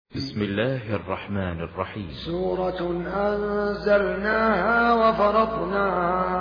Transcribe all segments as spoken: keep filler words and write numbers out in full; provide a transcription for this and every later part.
بسم الله الرحمن الرحيم. سورة أنزلناها وفرضناها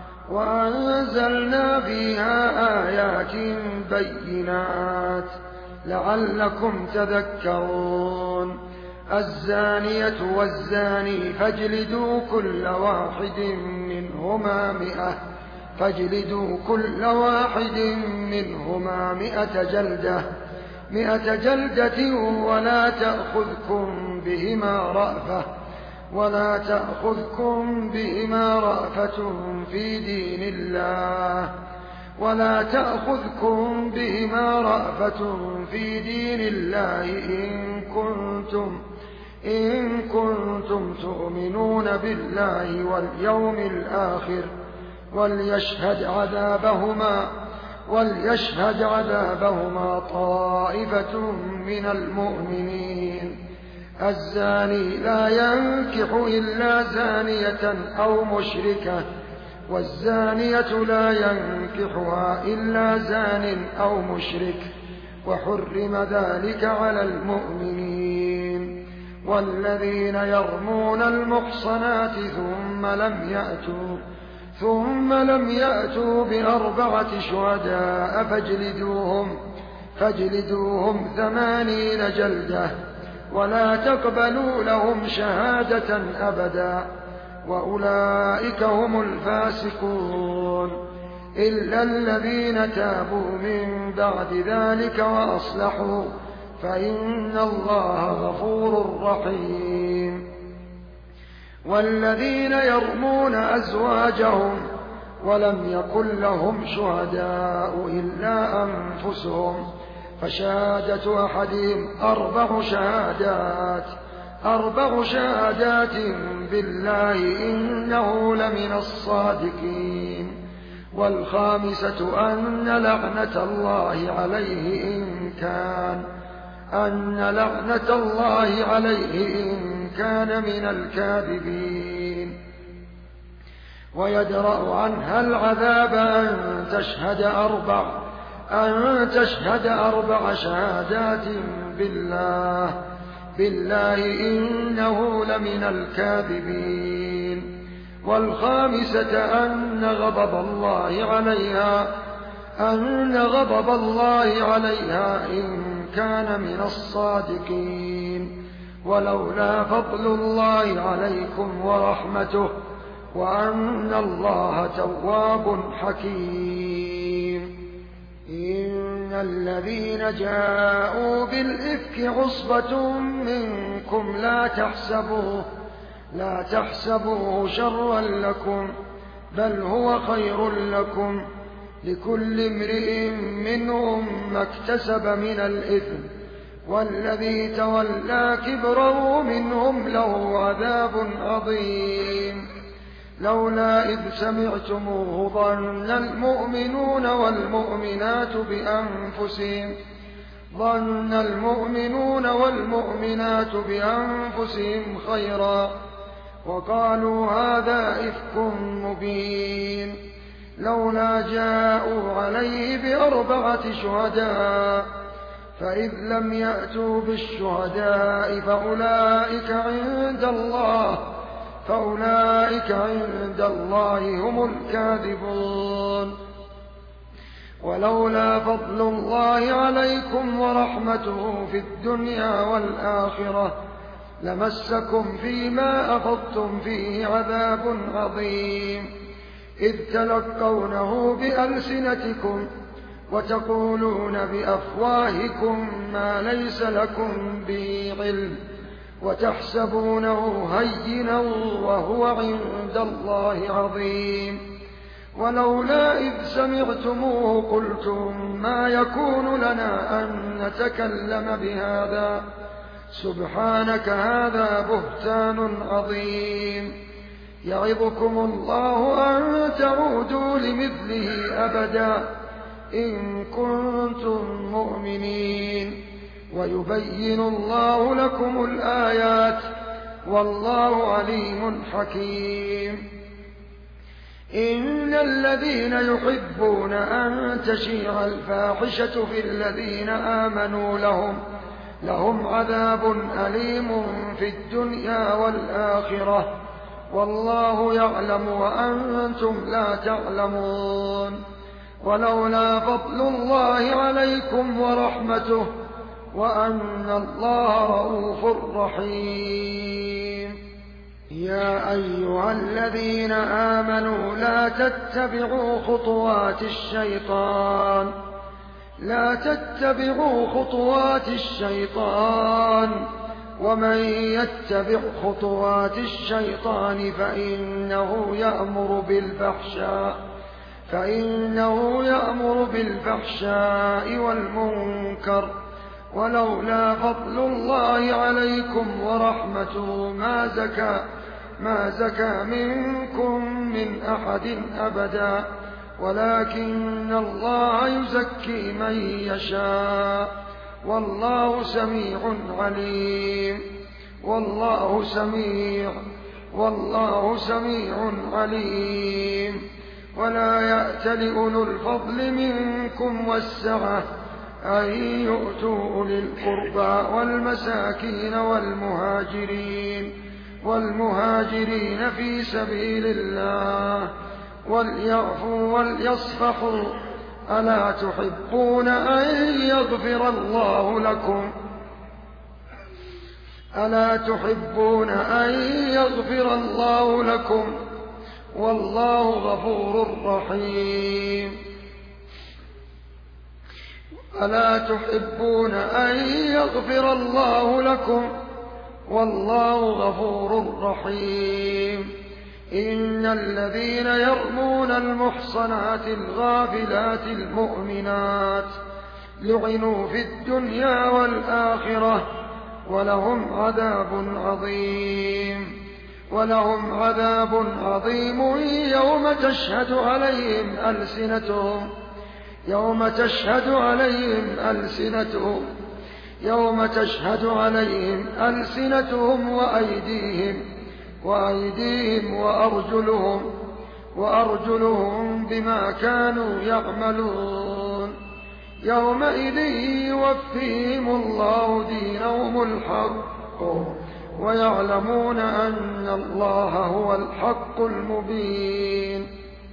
وأنزلنا فيها آيات بينات لعلكم تذكرون. الزانية والزاني فاجلدوا كل واحد منهما مئة فاجلدوا كل واحد منهما مئة جلدة مئة جلدة ولا تأخذكم بهما رأفة ولا تأخذكم بهما رأفة في دين الله ولا تأخذكم بهما رأفة في دين الله إن كنتم إن كنتم تؤمنون بالله واليوم الآخر وليشهد عذابهما وليشهد عذابهما طائفة من المؤمنين. الزاني لا ينكح إلا زانية أو مشركة والزانية لا ينكحها إلا زان أو مشرك وحرم ذلك على المؤمنين. والذين يرمون المحصنات ثم لم يأتوا ثم لم يأتوا بأربعة شهداء فاجلدوهم فاجلدوهم ثمانين جلدة ولا تقبلوا لهم شهادة أبدا وأولئك هم الفاسقون إلا الذين تابوا من بعد ذلك وأصلحوا فإن الله غفور رحيم. والذين يرمون أزواجهم ولم يكن لهم شهداء إلا أنفسهم فشهادة أحدهم أربع شهادات أربع شهادات بالله إنه لمن الصادقين. والخامسة أن لعنة الله عليه إن كان أن لعنة الله عليه إن كان من الكاذبين. ويدرأ عنها العذاب أن تشهد أربع أن تشهد أربع شهادات بالله بالله إنه لمن الكاذبين. والخامسة أن غضب الله عليها أن غضب الله عليها إن كان من الصادقين. ولولا فضل الله عليكم ورحمته وأن الله تواب حكيم. إن الذين جاءوا بالإفك عصبة منكم لا تحسبوه لا تحسبوه شرا لكم بل هو خير لكم لكل امرئ منهم ما اكتسب من الإثم والذي تولى كبره منهم له عذاب عظيم. لولا إذ سمعتموه ظن المؤمنون والمؤمنات بأنفسهم ظن المؤمنون والمؤمنات بأنفسهم خيرا وقالوا هذا إفك مبين. لولا جاءوا عليه بأربعة شهداء فإذ لم يأتوا بالشهداء فأولئك عند الله فأولئك عند الله هم الكاذبون. ولولا فضل الله عليكم ورحمته في الدنيا والآخرة لمسكم فيما أخذتم فيه عذاب عظيم إذ تلقونه بألسنتكم وتقولون بأفواهكم ما ليس لكم به علم وتحسبونه هينا وهو عند الله عظيم. ولولا إذ سمعتموه قلتم ما يكون لنا أن نتكلم بهذا سبحانك هذا بهتان عظيم. يعظكم الله أن تعودوا لمثله أبدا إن كنتم مؤمنين ويبين الله لكم الآيات والله عليم حكيم. إن الذين يحبون أن تشيع الفاحشة في الذين آمنوا لهم لهم عذاب أليم في الدنيا والآخرة والله يعلم وأنتم لا تعلمون. ولولا فضل الله عليكم ورحمته وأن الله رؤوف رحيم. يا أيها الذين آمنوا لا تتبعوا خطوات الشيطان لا تتبعوا خطوات الشيطان ومن يتبع خطوات الشيطان فإنه يأمر بالفحشاء فإنه يأمر بالفحشاء والمنكر ولولا فضل الله عليكم ورحمته ما زكى ما زكى منكم من أحد أبدا ولكن الله يزكي من يشاء والله سميع عليم. والله سميع والله سميع عليم. ولا يأتل أولو الفضل منكم والسعة أن يؤتوا أولي القربى والمساكين والمهاجرين والمهاجرين في سبيل الله وليعفوا وليصفحوا ألا تحبون أن يغفر الله لكم ألا تحبون أن يغفر الله لكم والله غفور رحيم. ألا تحبون أن يغفر الله لكم والله غفور رحيم. إن الذين يرمون المحصنات الغافلات المؤمنات لعنوا في الدنيا والآخرة ولهم عذاب عظيم ولهم عذاب عظيم يوم تشهد عليهم ألسنتهم يوم تشهد عليهم ألسنتهم يوم تشهد عليهم ألسنتهم وأيديهم وأيديهم وأرجلهم وأرجلهم بما كانوا يعملون يومئذ يوفيهم الله دينهم الحق ويعلمون أن الله هو الحق المبين.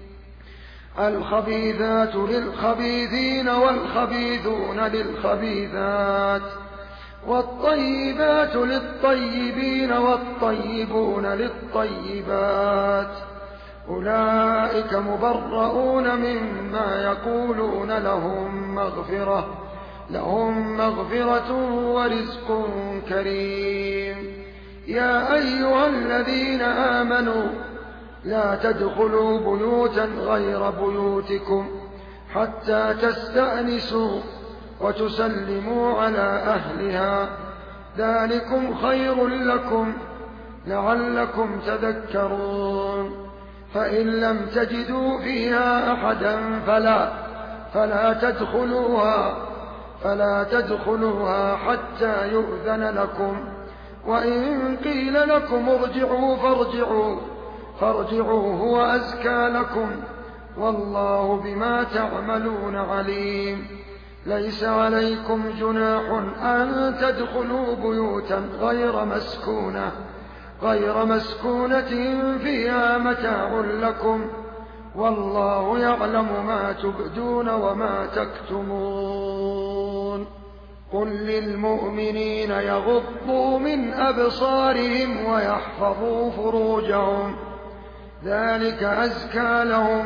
الخبيثات للخبيثين والخبيثون للخبيثات والطيبات للطيبين والطيبون للطيبات أولئك مبرؤون مما يقولون لهم مغفرة لهم مغفرة ورزق كريم. يا أيها الذين آمنوا لا تدخلوا بيوتا غير بيوتكم حتى تستأنسوا وتسلموا على أهلها ذلكم خير لكم لعلكم تذكرون. فإن لم تجدوا فيها أحدا فلا فلا تدخلوها فلا تدخلوها حتى يؤذن لكم وإن قيل لكم ارجعوا فارجعوا فارجعوا هو أزكى لكم والله بما تعملون عليم. ليس عليكم جناح أن تدخلوا بيوتا غير مسكونة غير مسكونة فيها متاع لكم والله يعلم ما تبدون وما تكتمون. قل للمؤمنين يغضوا من أبصارهم ويحفظوا فروجهم ذلك أزكى لهم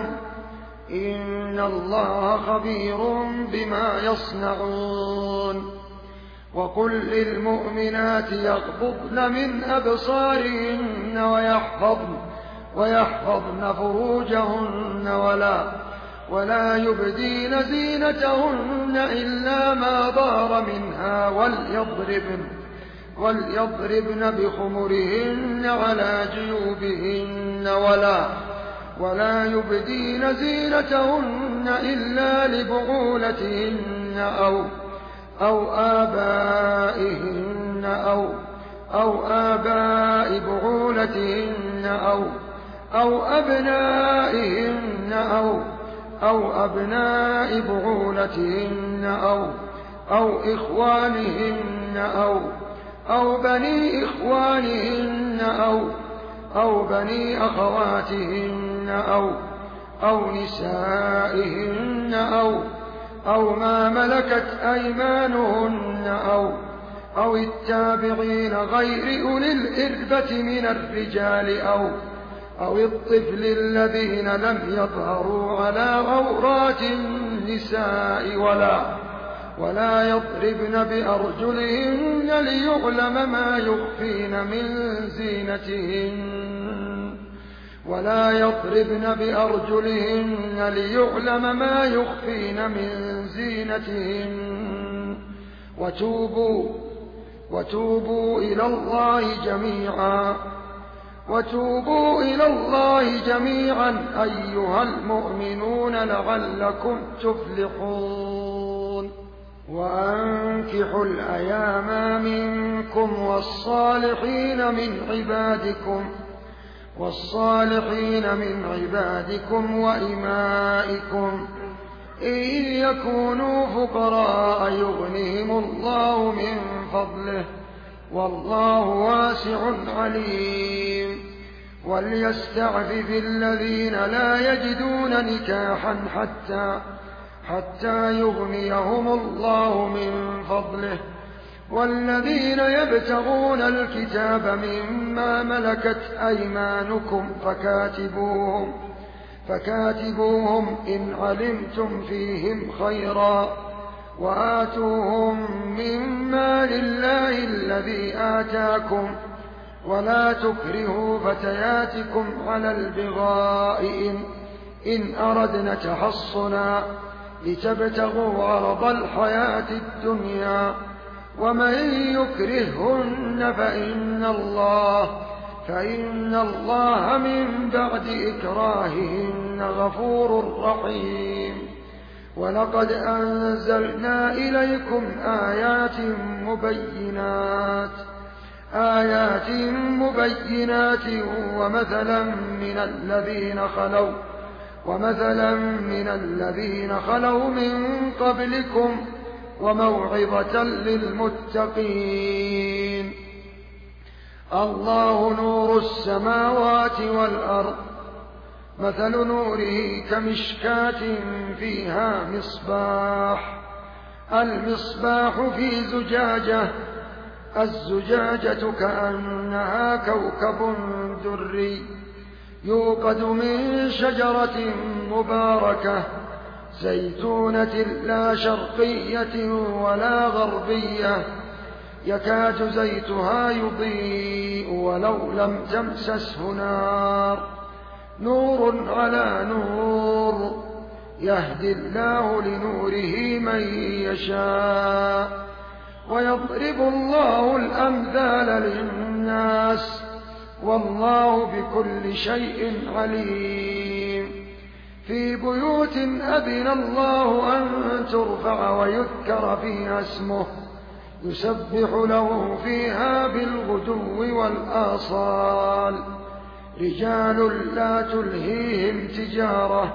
إن الله خبير بما يصنعون. وقل للمؤمنات يغضضن من أبصارهن ويحفظن ويحفظن فروجهن ولا ولا يبدين زينتهن إلا ما ظهر منها وليضربن وليضربن بخمرهن على جيوبهن ولا ولا يبدين زينتهن إلا لبعولتهن أو أو آبائهن أو أو آباء بعولتهن أو أو أبنائهن أو أو أبناء بعولتهن أو أو إخوانهن أو أو بني إخوانهن أو أو بني أخواتهن أو أو نسائهن أو أو ما ملكت أيمانهن أو أو التابعين غير أولي الإربة من الرجال أو أو الطفل الذين لم يظهروا على عورات النساء ولا ولا يضربن بأرجلهن ليعلم ما يخفين من زينتهن ولا يضربن بأرجلهن ليعلم ما يخفين من زينتهن وتوبوا وتوبوا إلى الله جميعا وتوبوا إلى الله جميعا أيها المؤمنون لعلكم تفلحون وأنكحوا الأيام منكم والصالحين من عبادكم والصالحين من عبادكم وإمائكم إن يكونوا فقراء يغنهم الله من فضله والله واسع عليم وليستعفف الذين لا يجدون نكاحا حتى حتى يغنيهم الله من فضله والذين يبتغون الكتاب مما ملكت أيمانكم فكاتبوهم فكاتبوهم إن علمتم فيهم خيرا وآتوهم مما لله الذي آتاكم ولا تكرهوا فتياتكم على البغاء إن, إن أردنا تحصنا لتبتغوا عرض الحياة الدنيا ومن يكرههن فإن الله فإن الله من بعد إكراههن غفور رحيم ولقد أنزلنا إليكم آيات مبينات آيات مبينات ومثلا من الذين خلوا ومثلا من الذين خلوا من قبلكم وموعظة للمتقين الله نور السماوات والأرض مثل نوره كمشكاة فيها مصباح المصباح في زجاجة الزجاجة كأنها كوكب دري يوقد من شجرة مباركة زيتونة لا شرقية ولا غربية يكاد زيتها يضيء ولو لم تمسسه نار نور على نور يهدي الله لنوره من يشاء ويضرب الله الأمثال للناس والله بكل شيء عليم في بيوت أذن الله أن ترفع ويذكر فيها اسمه يسبح له فيها بالغدو والآصال رجال لا تلهيهم تجارة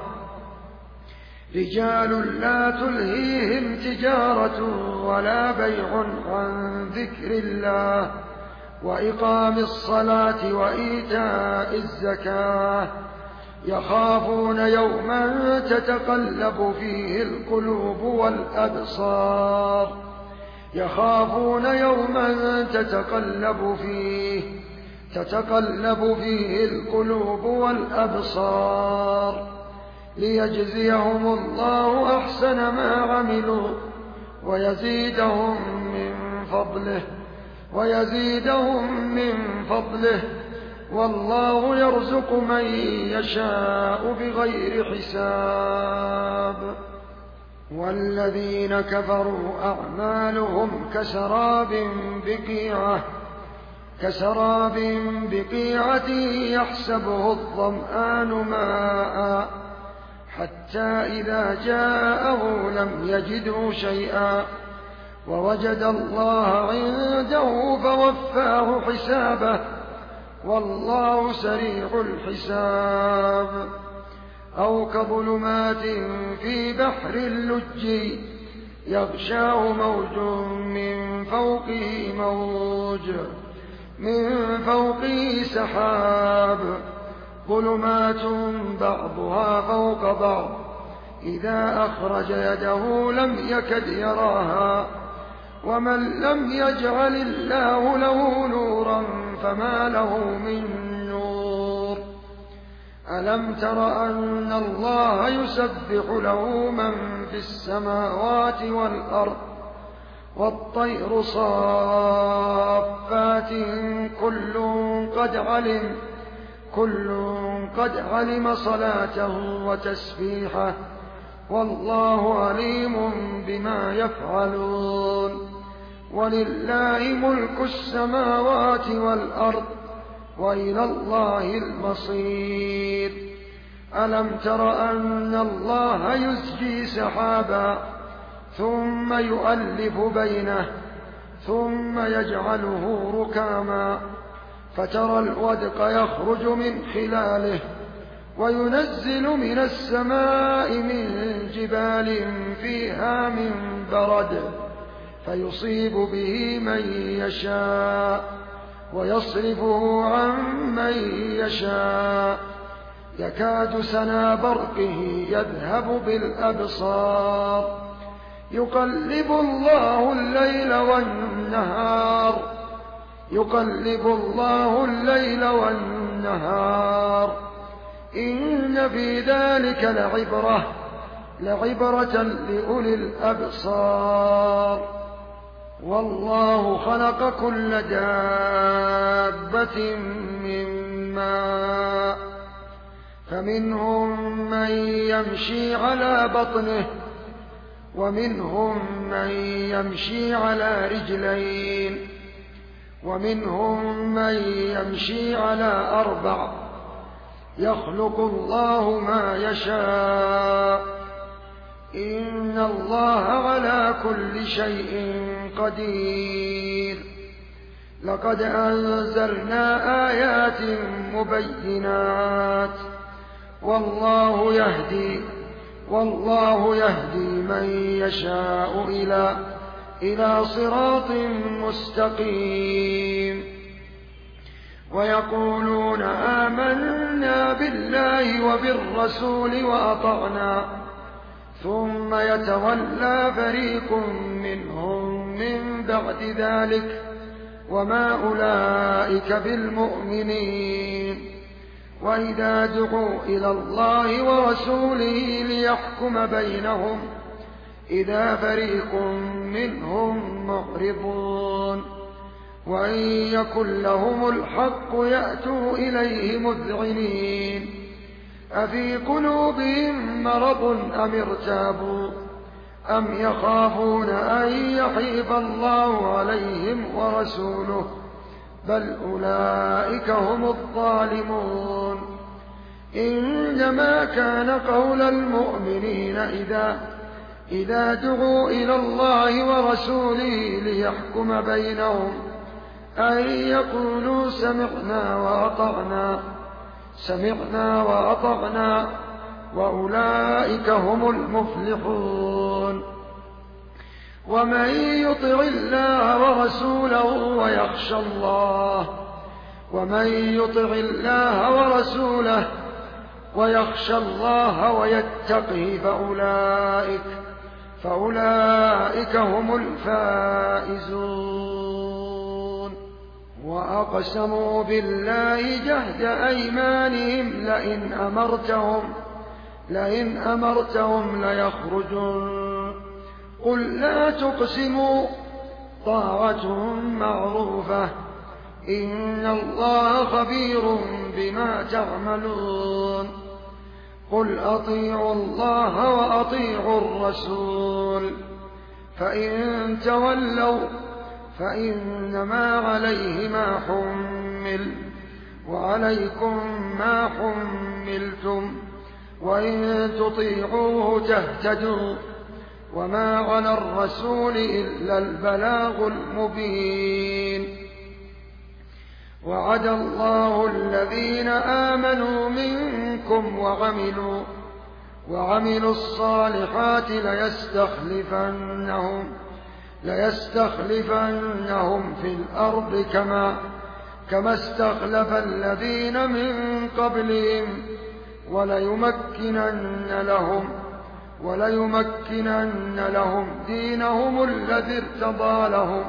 رجال لا تلهيهم تجارة ولا بيع عن ذكر الله وإقام الصلاة وإيتاء الزكاة يخافون يوما تتقلب فيه القلوب والأبصار يخافون يوما تتقلب فيه تتقلب فيه القلوب والأبصار ليجزيهم الله أحسن ما عملوا ويزيدهم من فضله ويزيدهم من فضله والله يرزق من يشاء بغير حساب والذين كفروا أعمالهم كسراب بقيعة كسراب بقيعة يحسبه الظمآن ماء حتى إذا جاءه لم يجده شيئا ووجد الله عنده فوفاه حسابه والله سريع الحساب أو كظلمات في بحر اللجي يغشاه موج من فوقه موج من فوقه سحاب ظلمات بعضها فوق بعض إذا أخرج يده لم يكد يراها ومن لم يجعل الله له نورا فما له من نور ألم تر أن الله يسبح له من في السماوات والأرض والطير صافات كل قد علم كل قد علم صلاته وتسبيحه والله عليم بما يفعلون ولله ملك السماوات والأرض وإلى الله المصير ألم تر أن الله يزجي سحابا ثم يؤلف بينه ثم يجعله ركاما فترى الودق يخرج من خلاله وينزل من السماء من جبال فيها من برد فيصيب به من يشاء ويصرفه عن من يشاء يكاد سنا برقه يذهب بالأبصار يقلب الله الليل والنهار يقلب الله الليل والنهار إن في ذلك لعبرة لعبرة لأولي الأبصار والله خلق كل دابة من ماء فمنهم من يمشي على بطنه ومنهم من يمشي على رجلين ومنهم من يمشي على أربع يخلق الله ما يشاء إن الله على كل شيء قدير لقد أنزلنا آيات مبينات والله يهدي والله يهدي من يشاء إلى إلى صراط مستقيم ويقولون آمنا بالله وبالرسول وأطعنا ثم يتولى فريق منهم من بعد ذلك وما أولئك بالمؤمنين وإذا دعوا إلى الله ورسوله ليحكم بينهم إذا فريق منهم معرضون وإن يكن لهم الحق يأتوا إليه مذعنين أفي قلوبهم مرض أم ارتابوا أم يخافون أن يحيف الله عليهم ورسوله بل أولئك هم الظالمون إنما كان قول المؤمنين إذا إذا دعوا إلى الله ورسوله ليحكم بينهم أن يقولوا سمعنا وأطعنا سمعنا وأطعنا وأولئك هم المفلحون ومن يطع الله ورسوله ويخشى الله ومن يطع الله ورسوله ويخشى الله ويتقه فأولئك فأولئك هم الفائزون وأقسموا بالله جهد أيمانهم لئن أمرتهم لئن أمرتهم ليخرجون قل لا تقسموا طاعة معروفة إن الله خبير بما تعملون قل أطيعوا الله وأطيعوا الرسول فإن تولوا فإنما عليه ما حمل وعليكم ما حملتم وإن تطيعوه تهتدوا وما على الرسول إلا البلاغ المبين وعد الله الذين آمنوا منكم وعملوا وعملوا الصالحات ليستخلفنهم ليستخلفنهم في الأرض كما كما استخلف الذين من قبلهم وليمكنن لهم وليمكنن لهم دينهم الذي ارتضى لهم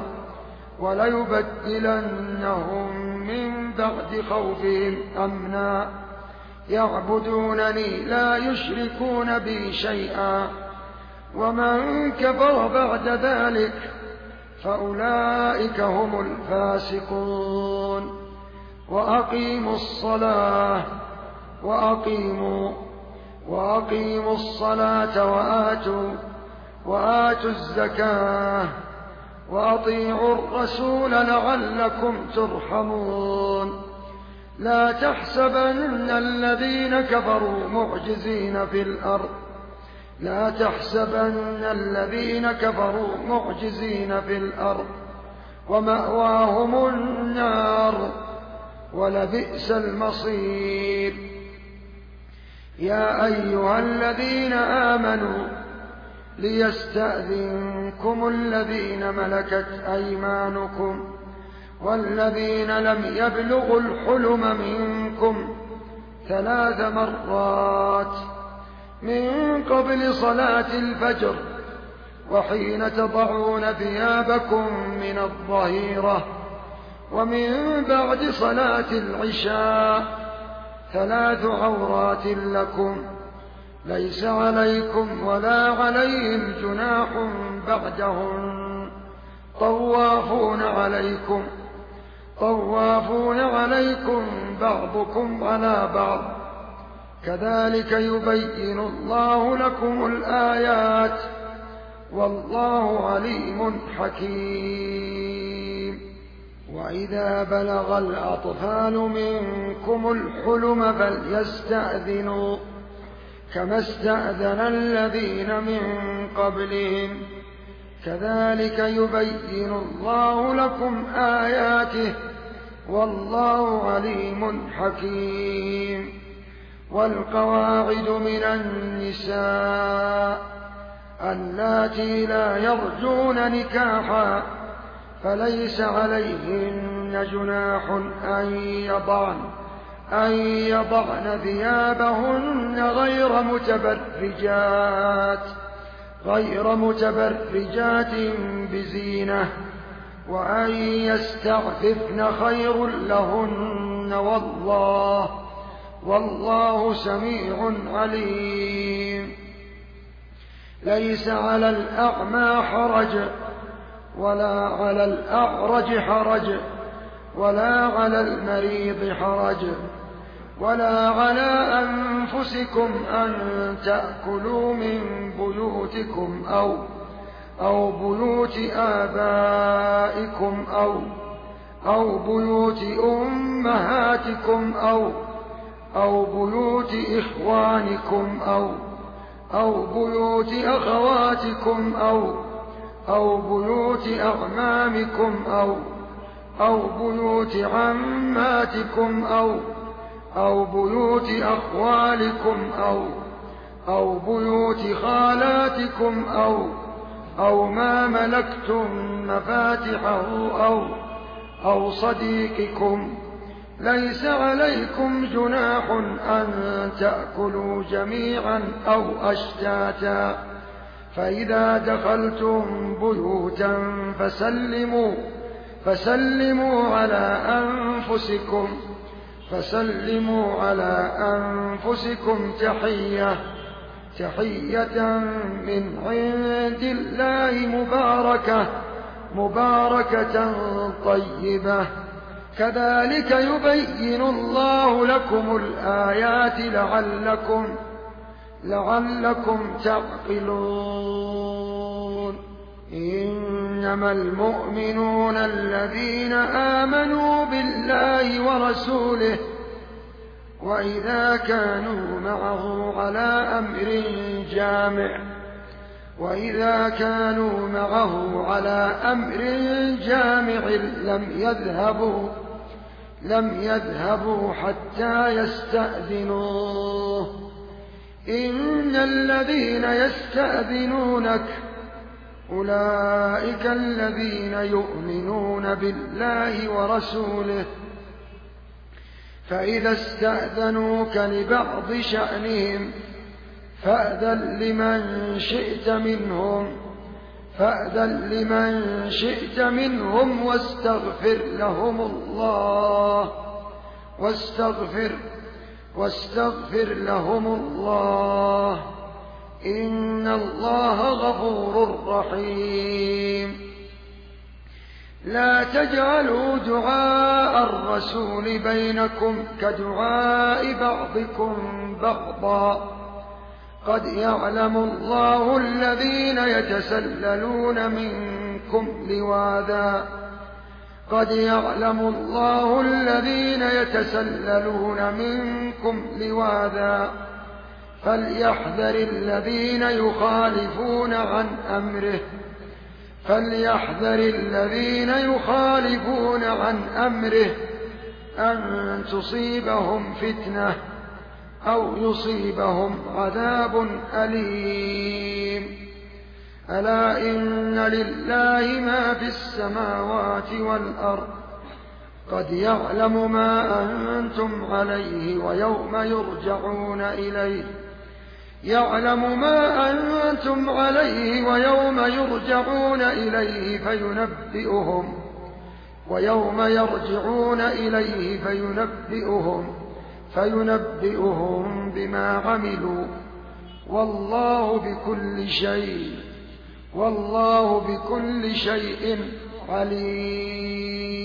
وليبدلنهم من بعد خوفهم أمنا يعبدونني لا يشركون بي شيئا ومن كفر بعد ذلك فأولئك هم الفاسقون وأقيموا الصلاة وأقيموا وأقيموا الصلاة وآتوا وآتوا الزكاة وأطيعوا الرسول لعلكم ترحمون لا تحسبن الذين كفروا معجزين في الأرض لا تحسبن الذين كفروا معجزين في الأرض ومأواهم النار ولبئس المصير يا أيها الذين آمنوا ليستأذنكم الذين ملكت أيمانكم والذين لم يبلغوا الحلم منكم ثلاث مرات من قبل صلاة الفجر وحين تضعون ثيابكم من الظهيرة ومن بعد صلاة العشاء ثلاث عورات لكم ليس عليكم ولا عليهم جناح بعدهن طوافون عليكم طوافون عليكم بعضكم على بعض كذلك يبين الله لكم الآيات والله عليم حكيم وإذا بلغ الأطفال منكم الحلم فليستأذنوا كما استأذن الذين من قبلهم كذلك يبين الله لكم آياته والله عليم حكيم والقواعد من النساء اللاتي لا يرجون نكاحا فليس عليهن جناح أن يضعن أن يضعن ثيابهن غير متبرجات غير متبرجات بزينة وأن يستعففن خير لهن والله والله سميع عليم ليس على الأعمى حرج ولا على الأعرج حرج ولا على المريض حرج ولا على أنفسكم أن تأكلوا من بيوتكم أو أو بيوت آبائكم أو أو بيوت أمهاتكم أو أو بيوت إخوانكم أو أو بيوت أخواتكم أو أو بيوت أعمامكم أو أو بيوت عماتكم أو أو بيوت أخوالكم أو أو بيوت خالاتكم أو أو ما ملكتم مفاتحه أو أو صديقكم ليس عليكم جناح أن تأكلوا جميعا أو أشتاتا فإذا دخلتم بيوتا فسلموا فسلموا على أنفسكم فسلموا على أنفسكم تحية تحية من عند الله مباركة مباركة طيبة كذلك يبين الله لكم الآيات لعلكم لعلكم تعقلون إنما المؤمنون الذين آمنوا بالله ورسوله وإذا كانوا معه على أمر جامع وإذا كانوا معه على أمر جامع لم يذهبوا لم يذهبوا حتى يستأذنوه إن الذين يستأذنونك أولئك الذين يؤمنون بالله ورسوله، فإذا استأذنوك لبعض شأنهم فأذن لمن شئت منهم فأذن لمن شئت منهم واستغفر لهم الله واستغفر واستغفر لهم الله إن الله غفور رحيم. لا تجعلوا دعاء الرسول بينكم كدعاء بعضكم بعضا، قد يعلم الله الذين يتسللون منكم لواذا قد يعلم الله الذين يتسللون منكم لواذا فليحذر الذين يخالفون عن أمره فليحذر الذين يخالفون عن أمره أن تصيبهم فتنة أو يصيبهم عذاب أليم. ألا إن لله ما في السماوات والأرض، قد يعلم ما أنتم عليه ويوم يرجعون إليه يعلم ما أنتم عليه ويوم يرجعون إليه فينبئهم ويوم يرجعون إليه فينبئهم فينبئهم بما عملوا والله بكل شيء والله بكل شيء عليم.